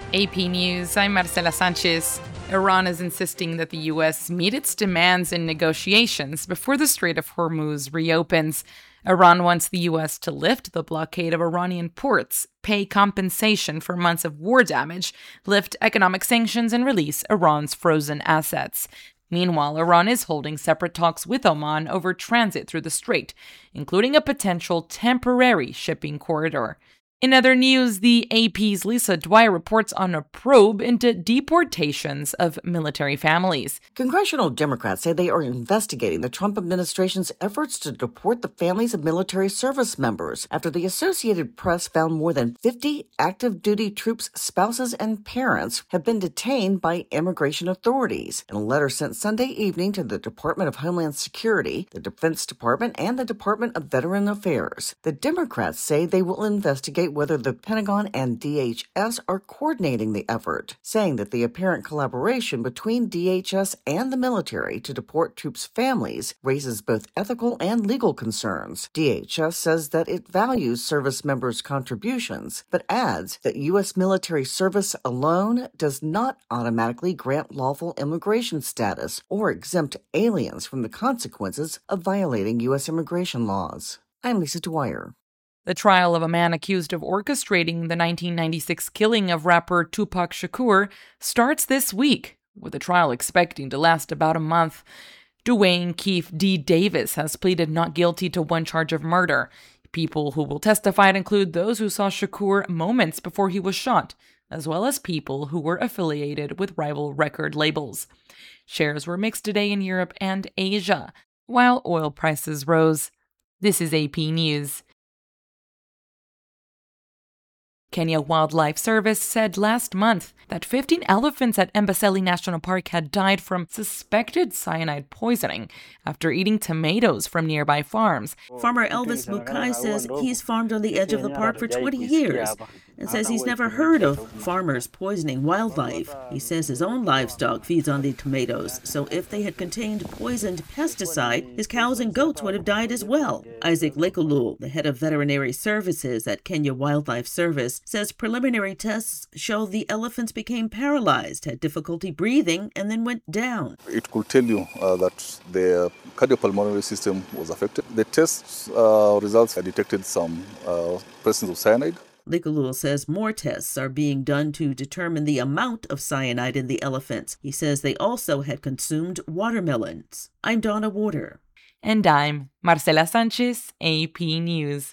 AP News, I'm Marcela Sanchez. Iran is insisting that the U.S. meet its demands in negotiations before the Strait of Hormuz reopens. Iran wants the U.S. to lift the blockade of Iranian ports, pay compensation for months of war damage, lift economic sanctions, and release Iran's frozen assets. Meanwhile, Iran is holding separate talks with Oman over transit through the strait, including a potential temporary shipping corridor. In other news, the AP's Lisa Dwyer reports on a probe into deportations of military families. Congressional Democrats say they are investigating the Trump administration's efforts to deport the families of military service members after the Associated Press found more than 50 active duty troops' spouses and parents have been detained by immigration authorities. In a letter sent Sunday evening to the Department of Homeland Security, the Defense Department, and the Department of Veteran Affairs, the Democrats say they will investigate whether the Pentagon and DHS are coordinating the effort, saying that the apparent collaboration between DHS and the military to deport troops' families raises both ethical and legal concerns. DHS says that it values service members' contributions, but adds that U.S. military service alone does not automatically grant lawful immigration status or exempt aliens from the consequences of violating U.S. immigration laws. I'm Lisa Dwyer. The trial of a man accused of orchestrating the 1996 killing of rapper Tupac Shakur starts this week, with the trial expecting to last about a month. Dwayne Keefe D. Davis has pleaded not guilty to one charge of murder. People who will testify include those who saw Shakur moments before he was shot, as well as people who were affiliated with rival record labels. Shares were mixed today in Europe and Asia, while oil prices rose. This is AP News. Kenya Wildlife Service said last month that 15 elephants at Amboseli National Park had died from suspected cyanide poisoning after eating tomatoes from nearby farms. Farmer Elvis Mukai says he's farmed on the edge of the park for 20 years and says he's never heard of farmers poisoning wildlife. He says his own livestock feeds on the tomatoes, so if they had contained poisoned pesticide, his cows and goats would have died as well. Isaac Lekulu, the head of veterinary services at Kenya Wildlife Service, says preliminary tests show the elephants became paralyzed, had difficulty breathing, and then went down. It could tell you that the cardiopulmonary system was affected. The test results detected some presence of cyanide. Likalul says more tests are being done to determine the amount of cyanide in the elephants. He says they also had consumed watermelons. I'm Donna Warder. And I'm Marcela Sanchez, AP News.